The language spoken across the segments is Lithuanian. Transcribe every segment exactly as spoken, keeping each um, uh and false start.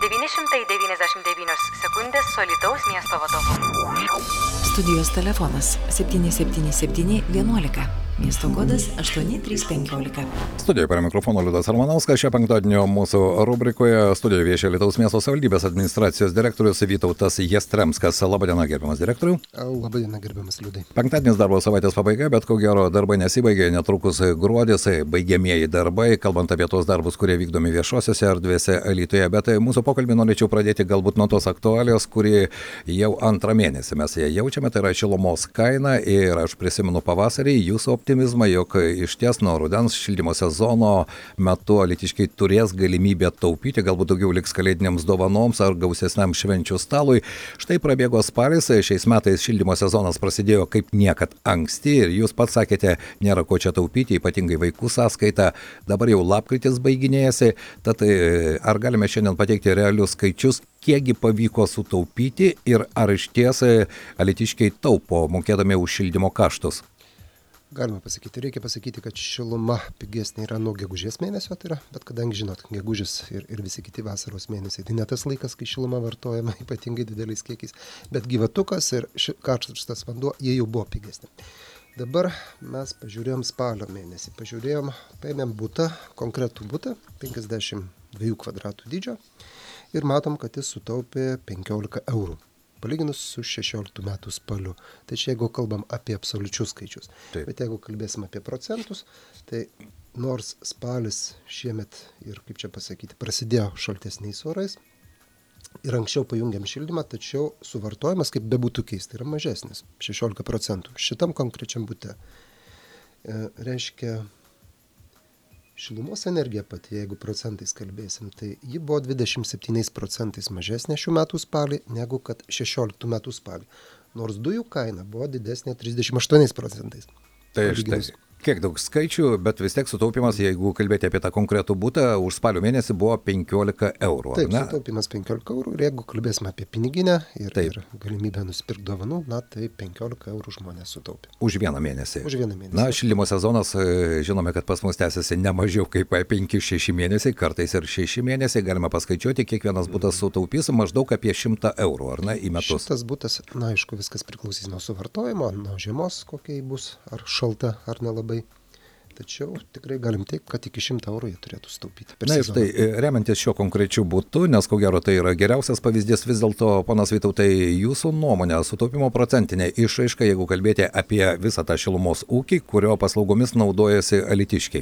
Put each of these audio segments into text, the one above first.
devyni šimtai devyniasdešimt devynios sekundės su Alytaus miesto vadovu. Studijos telefonas septyni septyni septyni vienuolika. Miesto kodas aštuoni trys penkiolika. Studijoje prie mikrofono Liudas Armanauskas. Šią penktadienio mūsų rubrikoje studijoje viešia Alytaus miesto savivaldybės administracijos direktorius Vytautas Jastremskas. Labadiena, gerbiamas direktoriau. Labadiena, gerbiamas Liudai. Penktadienis darbo savaitės pabaiga, bet ko gero darbai nesibaigė, netrukus gruodis, baigiamieji darbai, kalbant apie tos darbus, kurie vykdomi viešosiose erdvėse Alytuje. Bet mūsų pokalbį norėčiau pradėti galbūt nuo tos aktualijos, kuri jau antrą mėnesį mes ją jaučiame, tai yra šilumos kaina. Ir aš prisimenu pavasarį jūsų optimizmą, jog išties nuo rudens šildymo sezono metu alytiškiai turės galimybę taupyti, galbūt daugiau liks kalėdinėms dovanoms ar gausesniam švenčių stalui. Štai prabėgo spalis, šiais metais šildymo sezonas prasidėjo kaip niekad anksti ir jūs pats sakėte, nėra ko čia taupyti, ypatingai vaikų sąskaita. Dabar jau lapkritis baiginėjasi, tad ar galime šiandien pateikti realius skaičius, kiekgi pavyko sutaupyti ir ar iš ties alytiškiai taupo mokėdami už šildymo kaštus? Galima pasakyti, reikia pasakyti, kad šiluma pigesnė yra nuo gegužės mėnesio, tai yra, bet kadangi žinot, gegužės ir, ir visi kiti vasaros mėnesiai, tai ne tas laikas, kai šiluma vartojama ypatingai dideliais kiekiais, bet gyvatukas ir karštas vanduo, jie jau buvo pigesni. Dabar mes pažiūrėjom spalio mėnesį, pažiūrėjom, paėmėm butą, konkretų butą, penkiasdešimt dviejų kvadratų dydžio ir matom, kad jis sutaupė penkiolika eurų. Palyginus su šešioliktų metų spaliu. Tai čia jeigu kalbam apie absoliučius skaičius. Taip. Bet jeigu kalbėsim apie procentus, tai nors spalis šiemet ir, kaip čia pasakyti, prasidėjo šaltesniais orais ir anksčiau pajungiam šildymą, tačiau suvartojimas, kaip bebūtų keista, yra mažesnis, šešiolika procentų. Šitam konkrečiam bute e, reiškia šilumos energija pati, jeigu procentais kalbėsim, tai ji buvo dvidešimt septyniais procentais mažesnė šių metų spalį negu kad šešioliktų metų spalį. Nors dujų kaina buvo didesnė trisdešimt aštuoniais procentais. Tai štai, kiek daug skaičių, bet vis tiek sutaupimas, jeigu kalbėti apie tą konkretų butą, už spalio mėnesį buvo penkiolika eurų. Taip, ne? Sutaupimas penkiolika eurų ir jeigu kalbėsime apie piniginę ir, ir galimybę nusipirkti dovanų, na tai penkiolika eurų žmonės sutaupė. Už vieną mėnesį. Už vieną mėnesį. Na, šildymo sezonas, žinome, kad pas mus tęsiasi ne mažiau kaip penki šeši mėnesiai, kartais ir šeši mėnesiai, galima paskaičiuoti, kiekvienas butas sutaupys maždaug apie šimtą eurų, ar ne, į metus. Šitas butas, na aišku, viskas priklausys nuo suvartojimo, nuo žiemos, kokia bus, ar šalta, ar nelabai. Tačiau tikrai galim teikti, kad iki šimto eurų jie turėtų sutaupyti. Na ir štai, remiantis šiuo konkrečiu butu, nes ko gero tai yra geriausias pavyzdys, vis dėlto, ponas Vytautai, jūsų nuomonė, sutaupimo procentinė išraiška, jeigu kalbėti apie visą tą šilumos ūkį, kurio paslaugomis naudojasi alytiškiai.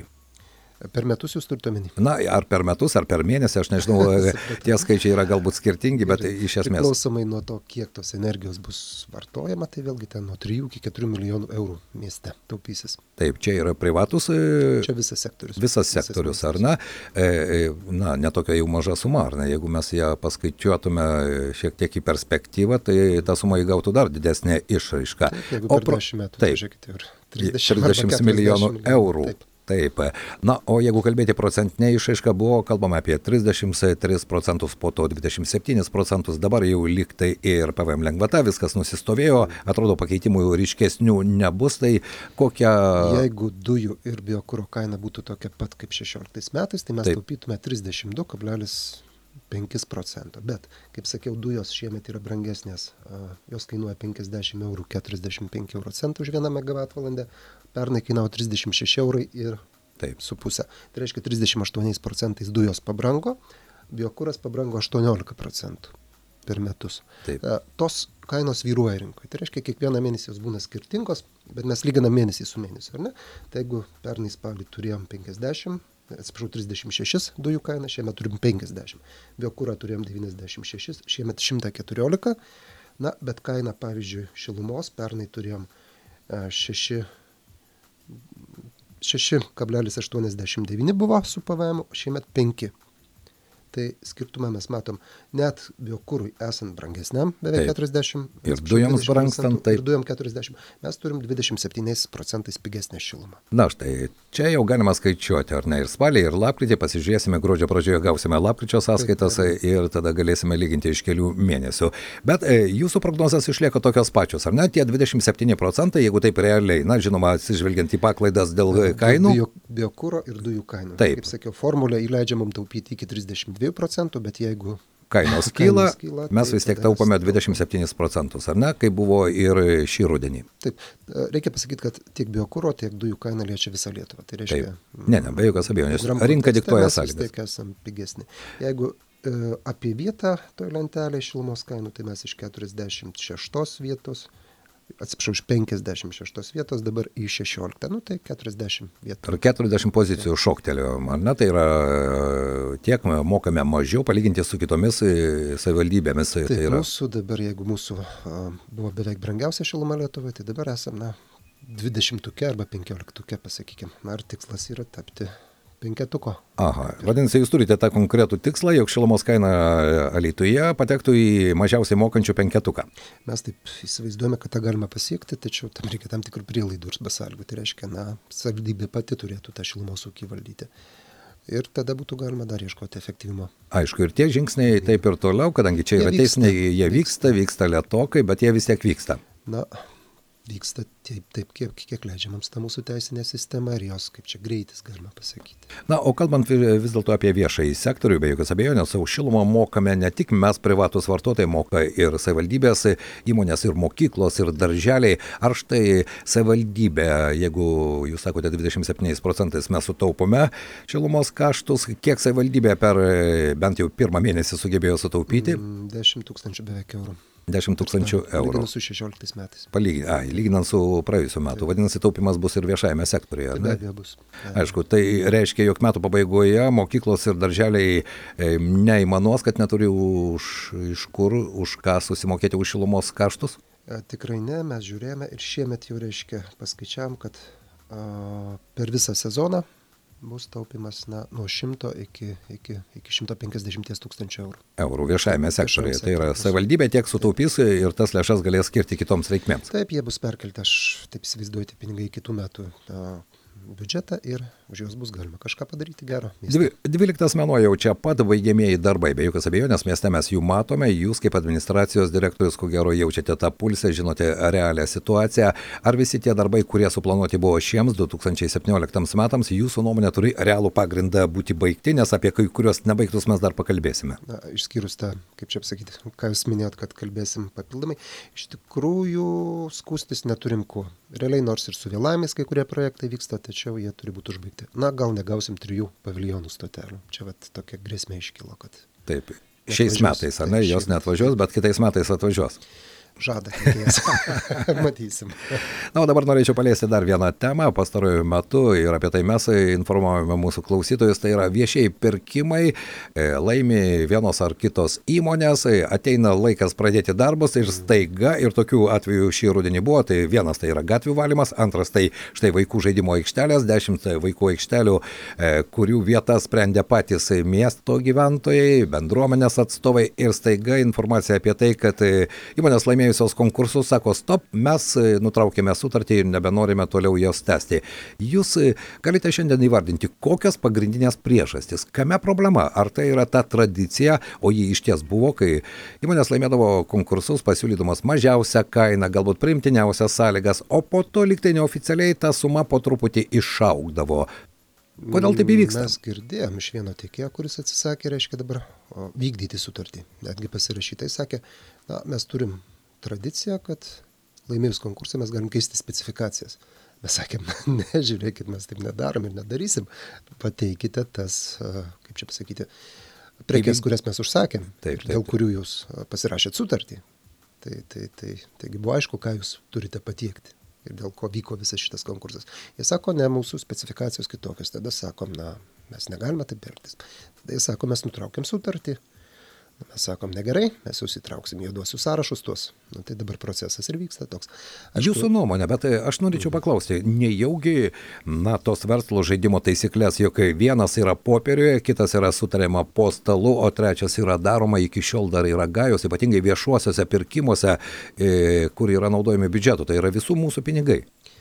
Per metus jūs turite omeny? Na, ar per metus, ar per mėnesį, aš nežinau, tie skaičiai yra galbūt skirtingi, bet ir iš esmės. Priklausomai nuo to, kiek tos energijos bus vartojama, tai vėlgi ten nuo trijų iki keturių milijonų eurų mieste taupysis. Taip, čia yra privatus. Čia visas sektorius. Visas sektorius, ar ne? E, na, netokia jau maža suma, ar ne? Jeigu mes ją paskaičiuotume šiek tiek į perspektyvą, tai ta suma įgautų dar didesnę išraišką. Taip, jeigu per dešimt metų, tai žiūrėkite, ir trisdešimt milijonų eurų. Taip. Taip. Na, o jeigu kalbėti procentinė išraiška, buvo kalbama apie trisdešimt tris procentus, po to dvidešimt septynis procentus, dabar jau liktai ir P V M lengvata, viskas nusistovėjo, atrodo pakeitimų ryškesnių nebus, tai kokia... Jeigu dujų ir biokuro kaina būtų tokia pat kaip šešioliktais metais, tai mes Taip. taupytume trisdešimt du kablelis penki procento, bet, kaip sakiau, dujos šiemet yra brangesnės, jos kainuoja penkiasdešimt eurų, keturiasdešimt penki centų už vieną megavatvalandę, pernai kainavo trisdešimt šeši eurai ir Taip. su pusę. Tai reiškia trisdešimt aštuoniais procentais dujos pabrango, biokuras pabrango aštuoniolika procentų per metus. Taip. Tos kainos vyruoja rinkoje. Tai reiškia, kiekvieną mėnesį jos būna skirtingos, bet mes lyginam mėnesį su mėnesiu, ar ne? Tai jeigu pernai spalį turėjom penkiasdešimt, atsiprašau, trisdešimt šeši dujų kainą, šiemet turim penkiasdešimt. Biokurą turėjom devyniasdešimt šeši, šiemet šimtas keturiolika. Na, bet kaina, pavyzdžiui, šilumos, pernai turėjom šeši kablelis aštuoniasdešimt devyni buvo su P V M, šiemet penki. Tai skirtumą mes matom net biokurui esant brangesniam, beveik keturiasdešimt. Ir dujoms brangstant, taip. Ir dujom keturiasdešimt. Mes turim dvidešimt septyniais procentais pigesnę šilumą. Na štai, čia jau galima skaičiuoti, ar ne, ir spalį, ir lapkritį, pasižiūrėsime, gruodžio pradžioje gausime lapkričio sąskaitas taip, taip. Ir tada galėsime lyginti iš kelių mėnesių. Bet e, jūsų prognozas išlieka tokios pačios, ar ne, tie dvidešimt septyni procentai, jeigu taip realiai, na žinoma, atsižvelgiant į paklaidas dėl kainų. Bio, biokuro ir dujų kainų. Taip. Kaip sakiau, formulė įleidžia mums taupyti iki trisdešimt dviejų procentų, bet jeigu kainos kyla, Kainos kyla, mes tai vis tiek tada taupome mes dvidešimt septynis procentus, ar ne, kaip buvo ir šį rudenį. Taip, reikia pasakyti, kad tiek biokuro, tiek dujų kaina liečia visą Lietuvą. Tai reiškia, Taip. Ne, ne, be jokios abejonės. bendram Rinka kontekste diktuoja mes vis sąlygas. tiek esam pigesni. Jeigu e, apie vietą toj lentelėje šilumos kainų, tai mes iš keturiasdešimt šeštos vietos, atsiprašau, iš penkiasdešimt šeštos vietos dabar į šešioliktą, nu tai keturiasdešimt vietų. Ir keturiasdešimt pozicijų šoktelėjom, ar ne, tai yra tiek mokame mažiau palyginti su kitomis savivaldybėmis. Taip, Tai yra... mūsų dabar, jeigu mūsų a, buvo beveik brangiausia šiluma Lietuvoje, tai dabar esame, na, dvidešimtuke arba penkioliktuke, pasakykime. Ar tikslas yra tapti penketuko. Aha, vadinasi, jūs turite tą konkretų tikslą, jog šilumos kaina Alytuje patektų į mažiausiai mokančių penketuką. Mes taip įsivaizduojame, kad tą galima pasiekti, tačiau tam reikia tam tikrų prielaidų ir sąlygų. Tai reiškia, na, savivaldybė pati turėtų tą šilumos ūkį valdyti. Ir tada būtų galima dar ieškoti efektyvumo. Aišku, ir tie žingsniai taip ir toliau, kadangi čia yra Jie vyksta, teisiniai, jie vyksta, vyksta lėtokai, bet jie vis tiek vyksta. Na, vyksta taip, taip kiek, kiek leidžia mums ta mūsų teisinė sistema ir jos, kaip čia greitis, galima pasakyti. Na, o kalbant vis dėlto apie viešąjį sektorių, be jokios abejonės, savo šilumą mokame ne tik mes privatus vartotojai, moka ir savivaldybės, įmonės, ir mokyklos, ir darželiai. Ar štai savivaldybė, jeigu jūs sakote dvidešimt septyniais procentais mes sutaupome šilumos kaštus, kiek savivaldybė per bent jau pirmą mėnesį sugebėjo sutaupyti? dešimt tūkstančių beveik eurų. dešimt tūkstančių eurų. Lyginant su šešioliktais metais. Palyginant, ai, lyginant su praėjusiu metu. Vadinasi, taupimas bus ir viešajame sektoriuje. Tai be abejo bus. Aišku, tai reiškia, jog metų pabaigoje mokyklos ir darželiai e, neįmanos, kad neturi už, iš kur, už ką susimokėti už šilumos kaštus? A, tikrai ne, mes žiūrėjome ir šiemet jau reiškia paskaičiavam, kad a, per visą sezoną bus taupimas na, nuo šimto iki, iki, iki šimto penkiasdešimt tūkstančių eurų. Eurų viešajame sektoriuje. Tai yra sektoriuje. savivaldybė tiek sutaupys ir tas lėšas galės skirti kitoms reikmėms. Taip, jie bus perkelti, aš taip įsivaizduoju, tie pinigai į kitų metų a, biudžetą ir už juos bus galima kažką padaryti gero. Dvi, dvyliktas mėnuo jau čia pat baigiamieji darbai, be jokios abejonės, mieste mes jų matome, jūs kaip administracijos direktorius, ko gero jaučiate tą pulsą, žinote realią situaciją. Ar visi tie darbai, kurie suplanuoti buvo šiems du tūkstančiai septynioliktiems metams, jūsų nuomonė turi realų pagrindą būti baigti, nes apie kai kurios nebaigtus mes dar pakalbėsime? Na, išskyrus tą, kaip čia pasakyti, ką jūs minėjot, kad kalbėsim papildomai, iš tikrųjų skūstis neturim ko. Realiai nors ir su vėlavimais kai kurie projektai vyksta, tačiau jie turi būti užbaigti. Na, gal negausim trijų paviljonų stotelių. Čia vat tokia grėsmė iškilo, kad... Taip, šiais metais, ar ne, taip, jos šiemet. neatvažiuos, bet kitais metais atvažiuos. Žada, tikėjas. Matysim. Na, o dabar norėčiau paliesti dar vieną temą. Pastaruoju metu ir apie tai mes informuojame mūsų klausytojus. Tai yra viešieji pirkimai, laimi vienos ar kitos įmonės, ateina laikas pradėti darbus ir staiga, ir tokių atvejų šį rudenį buvo, tai vienas tai yra gatvių valymas, antras tai štai vaikų žaidimo aikštelės, dešimt vaikų aikštelių, kurių vietas sprendė patys miesto gyventojai, bendruomenės atstovai ir staiga informacija apie tai, kad įmonės laimėjo konkursus, sako, stop, mes nutraukėme sutartį ir nebenorime toliau jos tęsti. Jūs galite šiandien įvardinti, kokios pagrindinės priežastys, kame problema? Ar tai yra ta tradicija, o ji iš ties buvo, kai įmonės laimėdavo konkursus, pasiūlydamas mažiausią kainą, galbūt priimtiniausias sąlygas, o po to lyg tai neoficialiai ta suma po truputį išaugdavo. Kodėl taip įvyksta? Mes girdėjom iš vieno tiekėjo, kuris atsisakė, reiškia dabar o, vykdyti sutartį. Netgi pasirašytai sakė, na, mes turim tradicija, kad laimėjus konkursą mes galim keisti specifikacijas. Mes sakėm, nežiūrėkit, mes taip nedarom ir nedarysim. Pateikite tas, kaip čia pasakyti, prekes, kurias mes užsakėm, taip, taip. dėl kurių jūs pasirašėt sutartį. Tai, tai, tai, taigi buvo aišku, ką jūs turite patiekti ir dėl ko vyko visas šitas konkursas. Jie sako, ne, mūsų specifikacijos kitokios. Tada sakom, na, mes negalime taip elgtis. Tada jie sako, mes nutraukiam sutartį. Mes sakom, negerai, mes jūs įtrauksim juoduosius sąrašus tuos. Nu, tai dabar procesas ir vyksta toks. Aišku, jūsų nuomonė, bet aš norėčiau paklausti, nejaugi, na, tos verslo žaidimo taisyklės, jog vienas yra popieriuje, kitas yra sutariama po stalu, o trečias yra daroma, iki šiol dar yra gajos, ypatingai viešuosiuose pirkimuose, kur yra naudojami biudžeto, tai yra visų mūsų pinigai.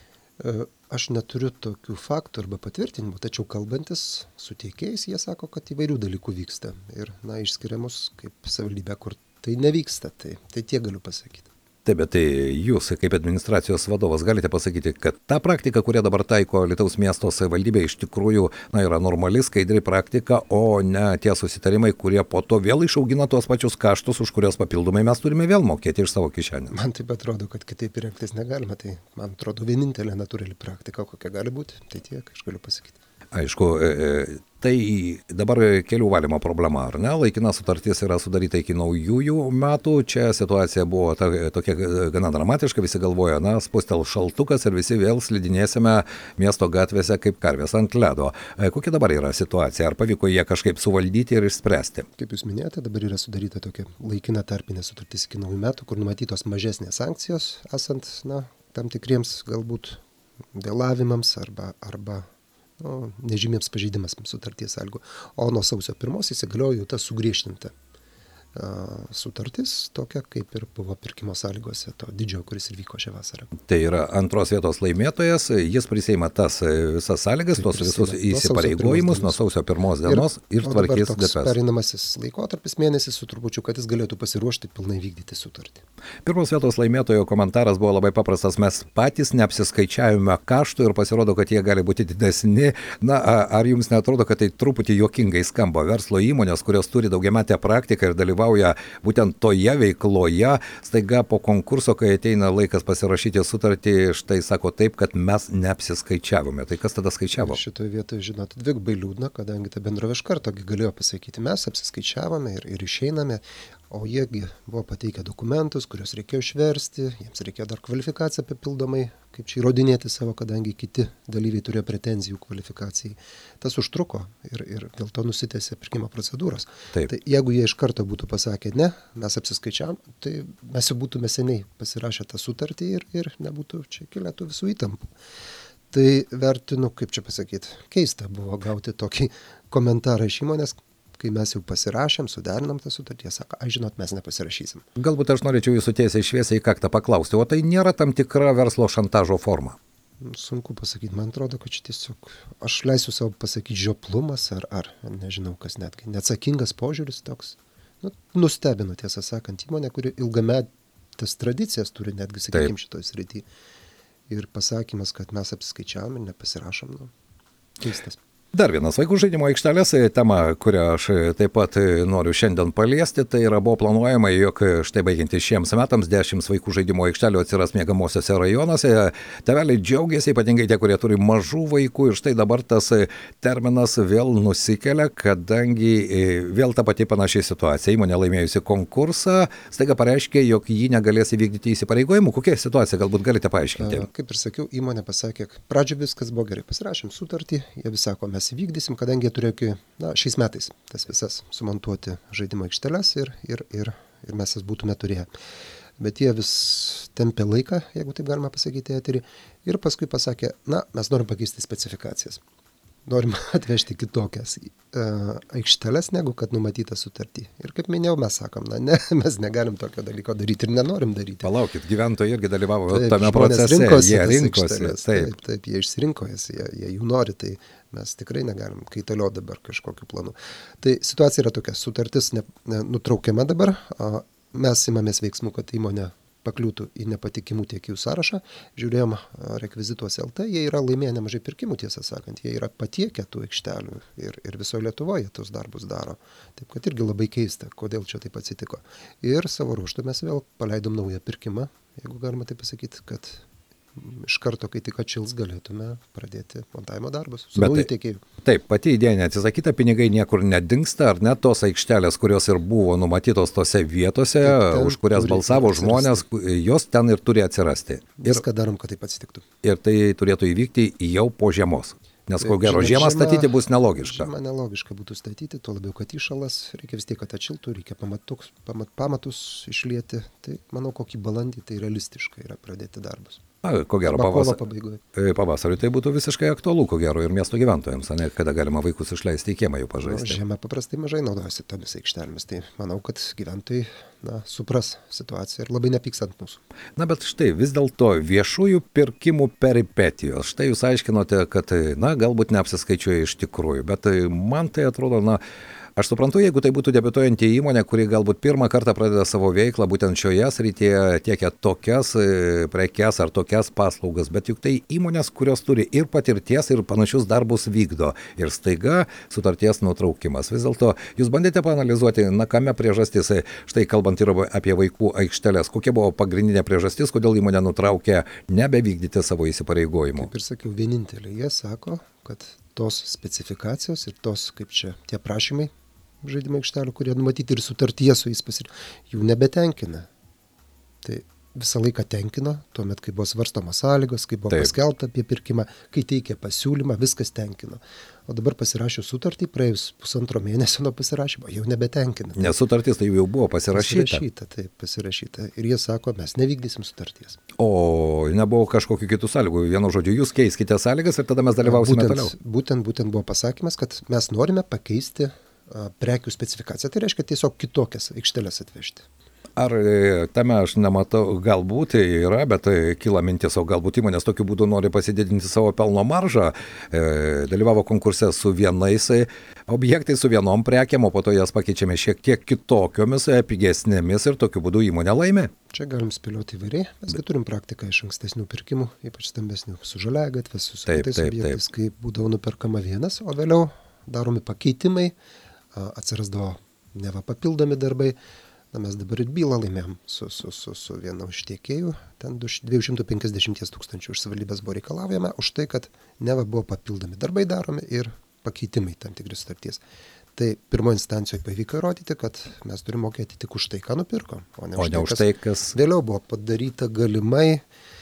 Aš neturiu tokių faktų arba patvirtinimų, tačiau kalbantis su teikėjais, jie sako, kad įvairių dalykų vyksta. Ir, na, išskiriamus kaip savivaldybė, kur tai nevyksta, tai, tai tiek galiu pasakyti. Taip, bet tai jūs, kaip administracijos vadovas, galite pasakyti, kad ta praktika, kurią dabar taiko Alytaus miesto savivaldybė, iš tikrųjų na, yra normali, skaidri praktika, o ne tie susitarimai, kurie po to vėl išaugina tuos pačius kaštus, už kurios papildomai mes turime vėl mokėti iš savo kišenės. Man taip atrodo, kad kitaip įrengtis negalima. Tai man atrodo vienintelė natūrali praktika, kokia gali būti. Tai tiek, aš galiu pasakyti. Aišku, tai dabar kelių valymo problema, ar ne? Laikina sutartis yra sudaryta iki naujųjų metų. Čia situacija buvo ta, tokia gana dramatiška, visi galvoja, na, spustel šaltukas ir visi vėl slidinėsime miesto gatvėse kaip karvės ant ledo. Kokia dabar yra situacija? Ar pavyko jie kažkaip suvaldyti ir išspręsti? Kaip jūs minėjote, dabar yra sudaryta tokia laikina tarpinė sutartis iki naujų metų, kur numatytos mažesnės sankcijos, esant na, tam tikriems galbūt vėlavimams arba, arba nu, nežymiems pažeidimams sutarties sąlygų. O nuo sausio pirmos įsigaliojo jau ta sugriežtinta uh, sutartis, tokia kaip ir buvo pirkimo sąlygose to didžiojo, kuris ir vyko šią vasarą. Tai yra antros vietos laimėtojas, jis prisiima tas visas sąlygas, tos visus įsipareigojimus nuo sausio pirmos dienos ir, ir tvarkys gatves. Pereinamasis laikotarpis mėnesis su trupučiu, kad jis galėtų pasiruošti pilnai vykdyti sutartį. Pirmos vietos laimėtojo komentaras buvo labai paprastas, mes patys neapsiskaičiavome kaštų ir pasirodo, kad jie gali būti didesni. Na, ar jums neatrodo, kad tai truputį juokingai skamba? Verslo įmonės, kurios turi daugiametę praktiką ir dalyvauja būtent toje veikloje, staiga po konkurso, kai ateina laikas pasirašyti sutartį, štai sako taip, kad mes neapsiskaičiavome. Tai kas tada skaičiavo? Šitoje vietoje, žinot, dvigubai liūdna, kadangi ta bendrovė iš karto galėjo pasakyti, mes apsiskaičiavome ir, ir išeiname, o jiegi buvo pateikę dokumentus, kuriuos reikėjo išversti, jiems reikėjo dar kvalifikaciją papildomai, kaip čia įrodinėti savo, kadangi kiti dalyviai turėjo pretenzijų kvalifikacijai. Tas užtruko ir, ir dėl to nusitęsė pirkimo procedūros. Taip. Tai jeigu jie iš karto būtų pasakę, ne, mes apsiskaičiavom, tai mes jau būtume seniai pasirašę tą sutartį ir, ir nebūtų čia kilę tų visų įtampų. Tai vertinu, kaip čia pasakyti, keista buvo gauti tokį komentarą iš įmonės, kai mes jau pasirašėm, suderinam tą sutartį, sako, aš žinot, mes nepasirašysim. Galbūt aš norėčiau jūsų tiesiai šviesiai į kaktą paklausti, o tai nėra tam tikra verslo šantažo forma? Sunku pasakyti, man atrodo, kad čia tiesiog, aš leisiu savo pasakyti žioplumas ar, ar nežinau kas netgi, neatsakingas požiūris toks. Nu, nustebino, tiesą sakant, įmonė, kuri ilgametes tradicijas turi netgi, sakykime, šitoj srity. Ir pasakymas, kad mes apsiskaičiavom ir nepasirašom, nu, keistas. Dar vienas vaikų žaidimo aikštelės tema, kurią aš taip pat noriu šiandien paliesti, tai yra buvo planuojama, jog štai baigiantis šiems metams dešimt vaikų žaidimo aikštelių atsiras miegamosiose rajonuose. Tėveliai džiaugiasi, ypatingai tie, kurie turi mažų vaikų ir štai dabar tas terminas vėl nusikelia, kadangi vėl ta pati panašiai situacija. Įmonė laimėjusi konkursą, staiga pareiškė, jog jį negalės įvykdyti įsipareigojimų. Kokia situacija, galbūt galite paaiškinti? Kaip ir sakiau, įmonė pasakė, pradžio viskas buvo gerai, pasirašėm sutartį, jie vis sako, mes įvykdysim, kadangi jie turėjo iki, na, šiais metais tas visas sumontuoti žaidimo aikšteles ir, ir, ir, ir mes jas būtume turėję. Bet jie vis tempė laiką, jeigu taip galima pasakyti, eterį, ir paskui pasakė, na, mes norim pakeisti specifikacijas. Norim atvežti kitokias uh, aikšteles, negu kad numatyta sutartį. Ir kaip minėjau, mes sakom, na, ne, mes negalim tokio dalyko daryti ir nenorim daryti. Palaukit, gyventojai irgi dalyvavo taip, tame procese, rinkosi, jie rinkosi. Taip. Taip, taip, jie išsirinko jas, jie, jie jų nori, tai mes tikrai negalim kaitalioti dabar kažkokiu planu. Tai situacija yra tokia, sutartis ne, ne, nutraukiama dabar, o mes imamės veiksmų, kad įmonė pakliūtų į nepatikimų tiekėjų sąrašą. Žiūrėjom rekvizituose L T, jie yra laimėję nemažai pirkimų, tiesą sakant, jie yra patiekę tų aikštelių ir, ir visoje Lietuvoje tos darbus daro. Taip kad irgi labai keista, kodėl čia taip atsitiko. Ir savo ruožtu mes vėl paleidom naują pirkimą, jeigu galima taip pasakyti, kad iš karto, kai tik atšils, galėtume pradėti montavimo darbus su naujų tiekėjų. Taip, pati idėja neatsisakyta, pinigai niekur nedingsta, ar net tos aikštelės, kurios ir buvo numatytos tose vietose, taip, už kurias balsavo žmonės, jos ten ir turi atsirasti. Viską darom, kad taip atsitiktų. Ir tai turėtų įvykti jau po žiemos. Nes ko gero žiemą statyti bus nelogiška. Žiemą nelogiška būtų statyti, tuo labiau, kad įšalas, reikia vis tiek, kad atšiltų, reikia pamatus, pamat, pamatus išlieti. Tai manau, kokį balandį tai realistiška yra pradėti darbus. Na, ko gero, pavasar... pavasarį tai būtų visiškai aktualu, ko gero, ir miesto gyventojams, ne, kada galima vaikus išleisti į kiemą jų pažaisti. Nu, žiemą paprastai mažai naudojasi tomis aikštelėmis, tai manau, kad gyventojai na, supras situaciją ir labai nepyks ant mūsų. Na, bet štai vis dėlto viešųjų pirkimų peripetijos. Štai jūs aiškinote, kad, na, galbūt neapsiskaičiuoja iš tikrųjų, bet man tai atrodo, na, Aš suprantu, jeigu tai būtų debiutuojanti įmonė, kuri galbūt pirmą kartą pradeda savo veiklą būtent šioje srityje, tiekia tokias prekes ar tokias paslaugas, bet juk tai įmonės, kurios turi ir patirties, ir panašius darbus vykdo. Ir staiga sutarties nutraukimas. Vis dėlto jūs bandėte paanalizuoti, na kame priežastis, štai kalbant ir apie vaikų aikšteles, kokia buvo pagrindinė priežastis, kodėl įmonė nutraukė nebevykdyti savo įsipareigojimų. Kaip ir sakiau, vienintelė, jie sako, kad tos specifikacijos ir tos, kaip čia, tie prašymai žaidimo aikštelių, kurie numatyti ir sutartyje su jais pasirinkti, jų nebetenkina. Tai visą laiką tenkino, tuomet, kai buvo svarstoma sąlygos, kai buvo Taip. paskelbta apie pirkimą, kai teikė pasiūlymą, viskas tenkino. O dabar pasirašius sutartį, praėjus pusantro mėnesio nuo pasirašymo, jau nebetenkina. Nes sutartis tai jau buvo pasirašyta. Pasirašyta, taip, pasirašyta. Ir jie sako, mes nevykdysim sutarties. O nebuvo kažkokių kitų sąlygų. Vienu žodžiu, jūs keiskite sąlygas ir tada mes dalyvausime būtent, toliau. Būtent, būtent buvo pasakymas, kad mes norime pakeisti a, prekių specifikaciją. Tai reiškia tiesiog kitokias aikšteles atvežti. Ar tame aš nematau, galbūt yra, bet kyla mintis, o galbūt įmonės tokiu būdu nori pasididinti savo pelno maržą, e, dalyvavo konkurse su vienais objektais, su vienom prekiam, o po to jas pakeičiame šiek tiek kitokiomis, pigesnėmis ir tokiu būdu įmonė laimė. Čia galim spėlioti įvairiai, mes turim praktiką iš ankstesnių pirkimų, ypač stambesnių, su žaliagatvės, su kitais objektais, kai būdavo nuperkama vienas, o vėliau daromi pakeitimai, atsirasdavo neva papildomi darbai. Na, mes dabar ir bylą laimėjom su, su, su, su vienu iš tiekėjų, ten dviejų šimtų penkiasdešimt tūkstančių iš savivaldybės buvo reikalaujama už tai, kad neva buvo papildomi darbai daromi ir pakeitimai tam tikri sutarties. Tai pirmoje instancijoje pavyko įrodyti, kad mes turime mokėti tik už tai, ką nupirkom, o ne už, o ne tai, už tai, kas vėliau buvo padaryta galimai,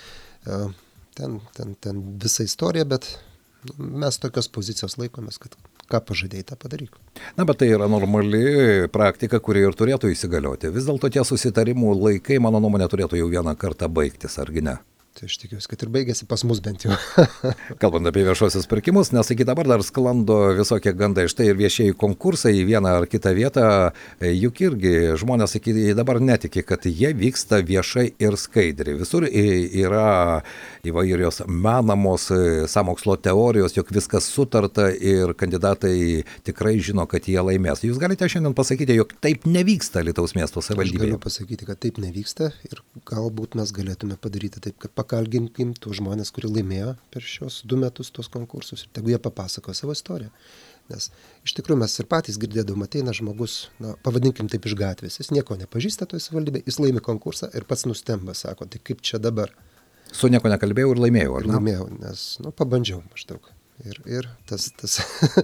ten, ten, ten visa istorija, bet mes tokios pozicijos laikomės, kad ką pažadėjai, tą padaryk. Na, bet tai yra normali praktika, kuri ir turėtų įsigalioti. Vis dėlto tie susitarimų laikai, mano nuomonė, turėtų jau vieną kartą baigtis, argi ne? Tai aš tikiuosi, kad ir baigėsi pas mus bent jau. Kalbant apie viešosius pirkimus, nes iki dabar dar sklando visokie gandai, štai ir viešieji konkursai į vieną ar kitą vietą, juk irgi žmonės iki dabar netiki, kad jie vyksta viešai ir skaidriai. Visur yra įvairios menamos sąmokslo teorijos, jog viskas sutarta ir kandidatai tikrai žino, kad jie laimės. Jūs galite šiandien pasakyti, jog taip nevyksta Alytaus miesto savivaldybėje? Aš galiu pasakyti, kad taip nevyksta ir galbūt mes galėtume padaryti taip, kad pakalbinkim tų žmonės, kurie laimėjo per šios du metus tos konkursus ir tegu jie papasako savo istoriją. Nes iš tikrųjų mes ir patys girdėdavom, ateina žmogus, na, pavadinkim taip iš gatvės, jis nieko nepažįsta toj savivaldybėje, jis laimi konkursą ir pats nustemba, sako, tai kaip čia dabar? Su nieko nekalbėjau ir laimėjau, ar ne? Laimėjau, nes, nu, pabandžiau maždaug. Ir, ir tas, tas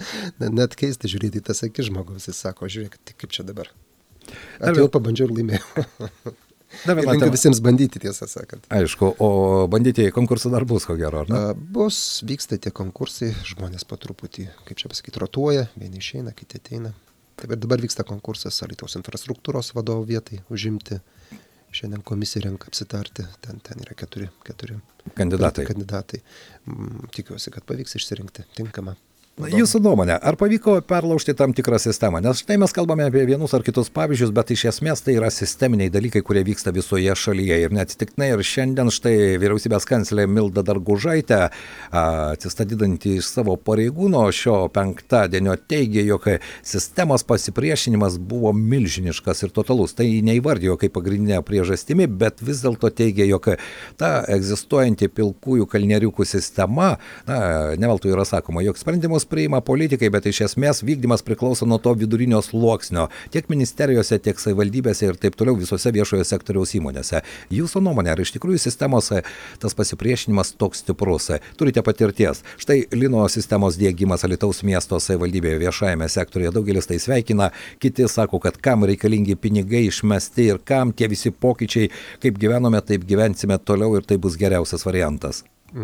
net keista žiūrėti į tas akis žmogaus, jis sako, žiūrėk, tai kaip čia dabar? Atėjau, pabandžiau ir laimėjau. Ir linkiu visiems bandyti, tiesą sakant. Aišku, o bandyti konkursų dar bus, ko gero, ar ne? Bus, vyksta tie konkursai, žmonės po truputį, kaip čia pasakyti, rotuoja, vieni išeina, kiti ateina. Taip ir dabar vyksta konkursas Alytaus infrastruktūros vadovo vietai užimti. Šiandien komisija renka apsitarti, ten, ten yra keturi, keturi kandidatai. kandidatai. Tikiuosi, kad pavyks išsirinkti tinkamą. Jūsų nuomonė, ar pavyko perlaužti tam tikrą sistemą? Nes štai mes kalbame apie vienus ar kitus pavyzdžius, bet iš esmės tai yra sisteminiai dalykai, kurie vyksta visoje šalyje. Ir neatsitiktinai ir šiandien štai vyriausybės kanclerė Milda Dargužaitė, atsistatydinti iš savo pareigūno šio penktadienio, teigė, jog sistemos pasipriešinimas buvo milžiniškas ir totalus. Tai neįvardijo kaip pagrindinė priežastimi, bet vis dėlto teigė, jog ta egzistuojanti pilkųjų kalnieriukų sistema, na, neveltui yra sakoma, jog sprendimus priima politikai, bet iš esmės vykdymas priklauso nuo to vidurinio sluoksnio, tiek ministerijose, tiek savivaldybėse ir taip toliau visose viešojo sektoriaus įmonėse. Jūsų nuomonė, ar iš tikrųjų sistemos tas pasipriešinimas toks stiprus? Turite patirties. Štai Lino sistemos diegimas Alytaus miesto savivaldybėje viešajame sektoriuje, daugelis tai sveikina, kiti sako, kad kam reikalingi pinigai išmesti ir kam tie visi pokyčiai, kaip gyvenome, taip gyvensime toliau ir tai bus geriausias variantas.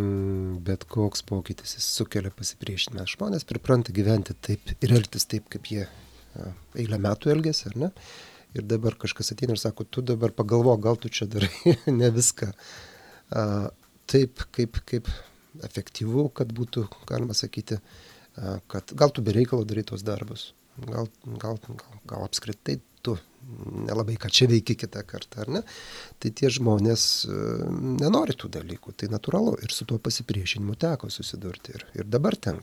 Bet koks pokytis jis sukelia pasipriešinimą. Žmonės pripranta gyventi taip ir elgtis taip, kaip jie eilę metų elgėsi, ar ne? Ir dabar kažkas ateina ir sako, tu dabar pagalvok, gal tu čia darai ne viską. Taip, kaip, kaip efektyvu, kad būtų, galima sakyti, kad gal tu be reikalo darai tos darbus. Gal, gal, gal, gal apskritai tu nelabai ką čia veiki kitą kartą, ar ne? Tai tie žmonės nenori tų dalykų, tai natūralu ir su tuo pasipriešinimu teko susidurti ir, ir dabar tenka.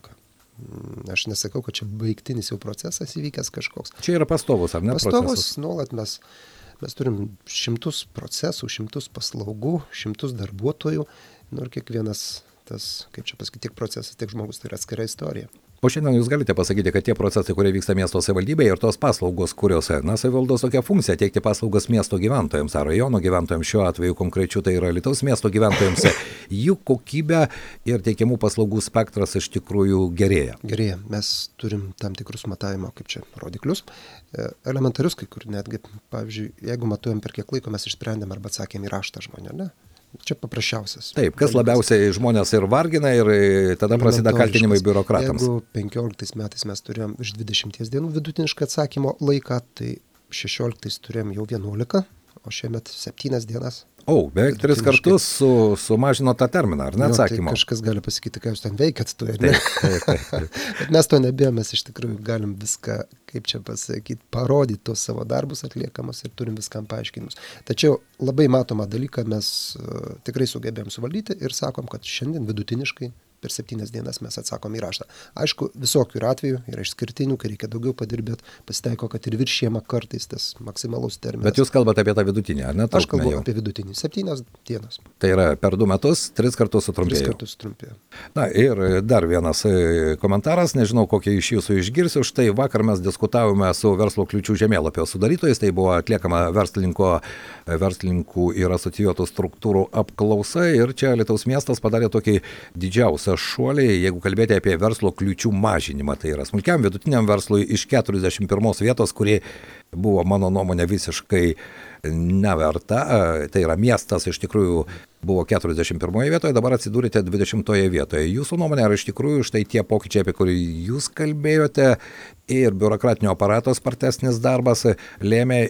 Aš nesakau, kad čia baigtinis jau procesas įvykęs kažkoks. Čia yra pastovus, ar ne pastovus, procesas? Nuolat mes, mes turim šimtus procesų, šimtus paslaugų, šimtus darbuotojų, nu ir kiekvienas tas, kaip čia pasakyti, tiek procesas, tiek žmogus, tai yra atskira istorija. O šiandien jūs galite pasakyti, kad tie procesai, kurie vyksta miesto savivaldybėje ir tos paslaugos, kuriuose, na, savivaldos tokia funkcija teikti paslaugas miesto gyventojams ar rajono gyventojams, šiuo atveju konkrečiu tai yra Alytaus miesto gyventojams, jų kokybė ir teikiamų paslaugų spektras iš tikrųjų gerėja. Gerėja. Mes turim tam tikrus matavimo, kaip čia, rodiklius. Elementarius, kai kur netgi, pavyzdžiui, jeigu matuojam per kiek laiko mes išsprendėm arba atsakėm į raštą žmonę, ne? Čia paprasčiausias. Taip, kas labiausiai žmonės ir vargina ir tada prasideda kaltinimai biurokratams. Jeigu penkioliktais metais mes turėjom iš dvidešimties dienų vidutinišką atsakymo laiką, tai šešioliktais turėjom jau vienuolika, o šiemet septynias dienas. O, beveik tris kartus su, sumažino tą terminą, ar ne atsakymo? Tai kažkas gali pasakyti, ką jūs ten veikat, tu ir ne. Taip, taip, taip. Bet mes to nebėjom, mes iš tikrųjų galim viską, kaip čia pasakyti, parodyti tos savo darbus atliekamus ir turim viskam paaiškinimus. Tačiau labai matomą dalyką mes uh, tikrai sugebėjom suvaldyti ir sakom, kad šiandien vidutiniškai per septynias dienas mes atsakom į raštą. Aišku, visokių yra atvejų, yra išskirtinių, kai reikia daugiau padirbėti, pasitaiko, kad ir viršijama kartais tas maksimalus terminas. Bet jūs kalbate apie tą vidutinį, ar ne? Aš kalbu jau apie vidutinį. Septynios dienos. Tai yra per du metus, tris kartus sutrumpėjo. Tris kartus sutrumpėjo. Na ir dar vienas komentaras, nežinau, kokį iš jūsų išgirsiu. Štai vakar mes diskutavome su verslo kliūčių žemėlapio sudarytojais, tai buvo atliekama verslininko, verslininkų ir asocijuotų struktūrų apklausa ir čia Alytaus miestas padarė tokį didžiausią šuolį, jeigu kalbėti apie verslo kliūčių mažinimą, tai yra smulkiam vidutiniam verslui iš keturiasdešimt pirmos vietos, kuri buvo mano nuomonė visiškai neverta, tai yra miestas iš tikrųjų buvo keturiasdešimt pirmoje vietoje, dabar atsidūrėte dvidešimtoje vietoje. Jūsų nuomonė, ar iš tikrųjų štai tie pokyčiai, apie kurį jūs kalbėjote, ir biurokratinio aparato spartesnis darbas lėmė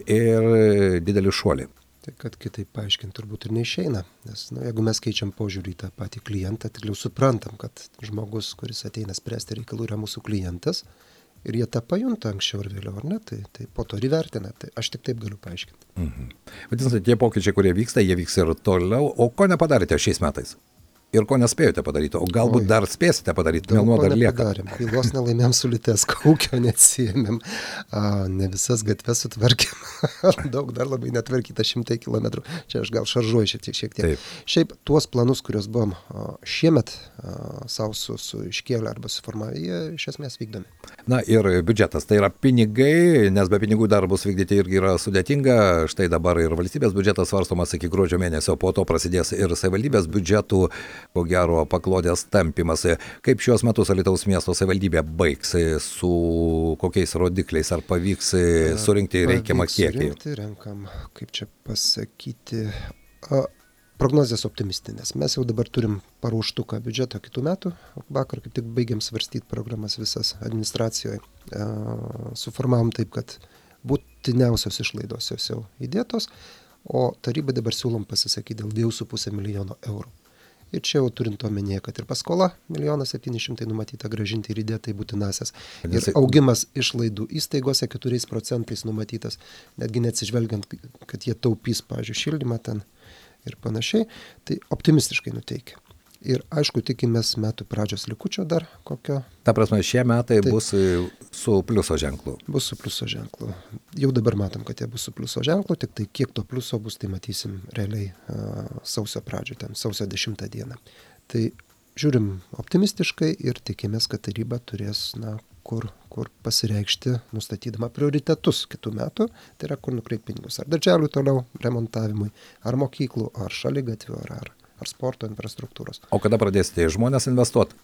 ir didelį šuolį? Tai kad kitaip paaiškinti turbūt ir neišeina, nes nu, jeigu mes keičiam požiūrį į tą patį klientą, tikliau suprantam, kad žmogus, kuris ateina spręsti reikalų, yra mūsų klientas ir jie tą pajunta anksčiau ir vėliau, ar ne, tai, tai po to ir įvertina, tai aš tik taip galiu paaiškinti. Mhm. Vadinasi, tie pokyčiai, kurie vyksta, jie vyks ir toliau, o ko nepadarėte šiais metais? Ir ko nespėjote padaryti, o galbūt Oi, dar spėsite padaryti, mėnuo dar lieka. Bylos nelaimėm su Litesko, ūkio neatsijėmėm, a, ne visas gatves sutvarkėm, daug dar labai netvarkyta šimtai kilometrų, čia aš gal šaržuoju šiek tiek. Šiek tiek. Taip. Šiaip tuos planus, kuriuos buvom a, šiemet a, savo su, su iškėlę arba suformavę, jie iš esmės vykdomi. Na ir biudžetas, tai yra pinigai, nes be pinigų darbus vykdyti irgi yra sudėtinga, štai dabar ir valstybės biudžetas svarstomas iki gruodžio mėnesio, po to prasidės ir savivaldybės biudžetų, ko gero paklodės tampimas. Kaip šios metus Alytaus miesto savivaldybė baigs, su kokiais rodikliais, ar pavyks surinkti reikiamą kiekį? Surinkti, renkam, kaip čia pasakyti, a, prognozės optimistinės. Mes jau dabar turim paruoštuką biudžeto kitų metų, vakar kaip tik baigiam svarstyti programas visas administracijoje. A, suformavom taip, kad būtiniausios išlaidos jos jau įdėtos, o tarybai dabar siūlom pasisakyti dėl dviejų su pusė milijono eurų. Ir čia jau turint omenyje, kad ir paskola milijonas septyni šimtai numatyta grąžinti ir įdėtai būtinasias. Ir augimas išlaidų įstaigose keturiais procentais numatytas, netgi neatsižvelgiant, kad jie taupys, pavyzdžiui, šildymą ten ir panašiai, tai optimistiškai nuteikia. Ir aišku, tikimės metų pradžios likučio dar kokio. Ta prasme, šie metai Taip. bus su pliuso ženklu. Bus su pliuso ženklu. Jau dabar matom, kad jie bus su pliuso ženklu, tik tai kiek to pliuso bus, tai matysim realiai uh, sausio pradžio, ten sausio dešimtą dieną. Tai žiūrim optimistiškai ir tikimės, kad taryba turės, na, kur, kur pasireikšti, nustatydama prioritetus kitų metų, tai yra kur nukreipti pinigus. Ar darželių toliau remontavimui, ar mokyklų, ar šaligatvių, ar, ar, ar sporto infrastruktūros. O kada pradėsite žmonės investuoti?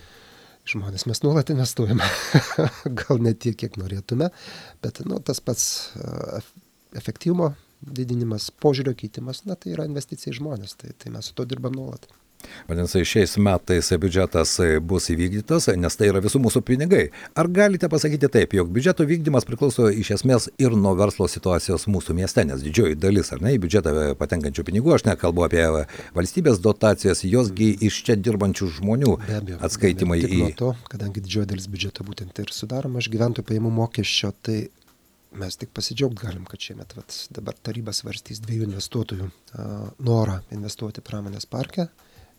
Žmonės mes nuolat investuojame, gal ne tiek, kiek norėtume, bet nu, tas pats uh, efektyvumo didinimas, požiūrio keitimas, na, tai yra investicija į žmonės, tai, tai mes su to dirbam nuolat. Vadinasi, šiais metais biudžetas bus įvykdytas, nes tai yra visų mūsų pinigai. Ar galite pasakyti taip, jog biudžeto vykdymas priklauso iš esmės ir nuo verslo situacijos mūsų mieste, nes didžioji dalis, ar ne, į biudžetą patenkančių pinigų, aš nekalbu apie valstybės dotacijas, josgi iš čia dirbančių žmonių be abejo, atskaitimai be abejo, tik į... nuo to, kadangi didžioji dalis biudžeto būtent ir sudaroma iš gyventojų pajamų mokesčio, tai mes tik pasidžiaugti galim, kad šiemet vat, dabar taryba svarstys dviejų investuotojų a, norą investuoti pramonės parke.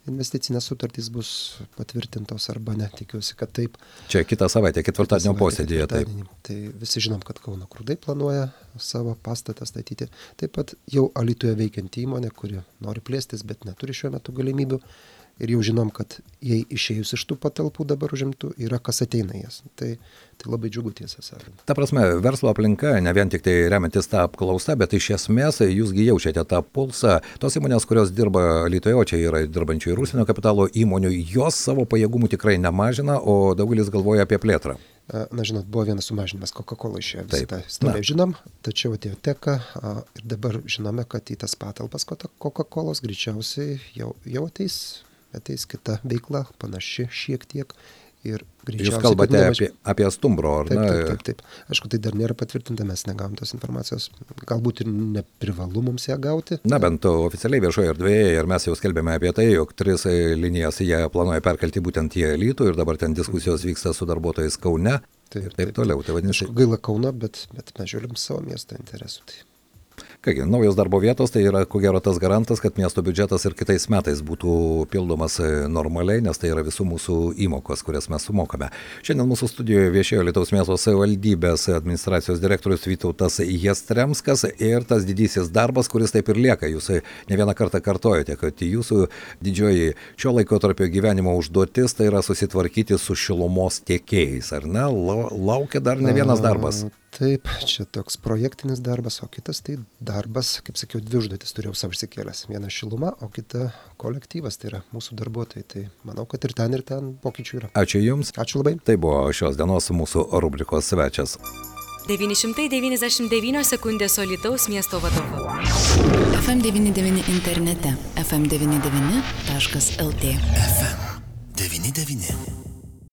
investicinės sutartys bus patvirtintos arba ne, tikiuosi, kad taip. Čia kitą savaitę, ketvirtadienio posėdėje. Taip. Tai visi žinom, kad Kauno Grūdai planuoja savo pastatą statyti. Taip pat jau Alytuje veikianti įmonė, kuri nori plėstis, bet neturi šiuo metu galimybių. Ir jau žinom, kad jei išėjus iš tų patalpų dabar užimtų, yra kas ateina jas. Tai, tai labai džiugu, tiesą sakant. Ta prasme, verslo aplinka, ne vien tik tai remiantis tą apklausą, bet iš esmės jūsgi jaučiate tą pulsą. Tos įmonės, kurios dirba Alytuje, o čia yra dirbančių ir užsienio kapitalo įmonių, jos savo pajėgumų tikrai nemažina, o daugelis galvoja apie plėtrą. Na, žinot, buvo vienas sumažinimas, Coca-Cola išėjo visą tą istoriją, žinom, tačiau atėjo Teka ir dabar žinome, kad į tas patalpas Coca-Colos greičiausiai jau, jau ateis. ateis kita veikla, panaši šiek tiek ir greičiausiai... Jūs kalbate apie, apie stumbro, ar taip, ne? Taip, taip, taip. Aišku, tai dar nėra patvirtinta, mes negavom tos informacijos, galbūt ir neprivalu mums ją gauti. Na, bent oficialiai viešoje erdvėje ir mes jau skelbėme apie tai, jog tris linijas jie planuoja perkelti būtent į Alytų ir dabar ten diskusijos vyksta su darbuotojais Kaune taip, ir taip, taip toliau. Tai vadinasi... Aišku, gaila Kauno, bet, bet mes žiūrim savo miesto interesų. Tai... Kągi, naujos darbo vietos, tai yra ko gero tas garantas, kad miesto biudžetas ir kitais metais būtų pildomas normaliai, nes tai yra visų mūsų įmokos, kurias mes sumokame. Šiandien mūsų studijoje viešėjo Alytaus miesto savivaldybės administracijos direktorius Vytautas Jastremskas ir tas didysis darbas, kuris taip ir lieka. Jūs ne vieną kartą kartojate, kad jūsų didžioji šio laikotarpio gyvenimo užduotis tai yra susitvarkyti su šilumos tiekėjais, ar ne? Laukia dar ne vienas darbas. Taip, čia toks projektinis darbas, o kitas tai darbas, kaip sakiau, dvi užduotis turėjau savo išsikėlęs. Viena šiluma, o kita kolektyvas, tai yra mūsų darbuotojai. Tai manau, kad ir ten, ir ten pokyčių yra. Ačiū Jums. Ačiū labai. Tai buvo šios dienos mūsų rubrikos svečias. devyni šimtai devyniasdešimt devynios sekundės Alytaus miesto vadovu. F M devyniasdešimt devyni internete. F M devyniasdešimt devyni taškas L T. F M devyniasdešimt devyni.